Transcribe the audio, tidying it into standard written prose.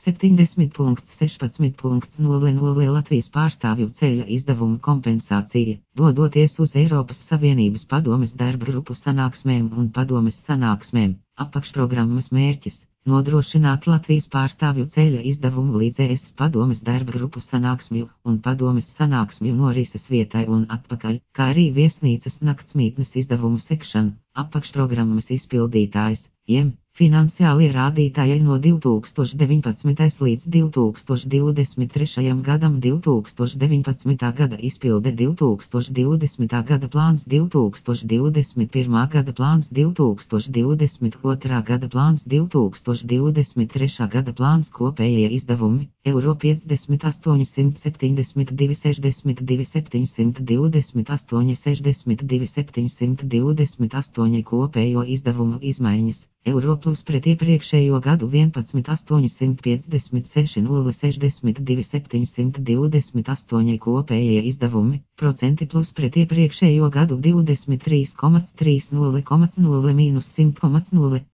70.16.00 Latvijas pārstāvju ceļa izdevumu kompensācija, dodoties uz Eiropas Savienības padomes darba grupu sanāksmēm un padomes sanāksmēm. Apakšprogrammas mērķis - nodrošināt Latvijas pārstāvju ceļa izdevumu līdz ES padomes darba grupu sanāksmju un padomes sanāksmju norises vietai un atpakaļ, kā arī viesnīcas naktsmītnes izdevumu sekšanu. Apakšprogrammas izpildītājs - JEM. Finansiālie rādītāji no 2019. līdz 2023. gadam 2019. gada izpilde 2020. gada plāns 2021. gada plāns 2022. gada plāns 2023. gada plāns kopējie izdevumi eiro 50,872,62 728,62 728 kopējo izdevumu izmaiņas. Eiro plus pret iepriekšējo gadu 11,856,062 728 kopējie izdevumi, procenti plus pret iepriekšējo gadu 23,30,0,100,0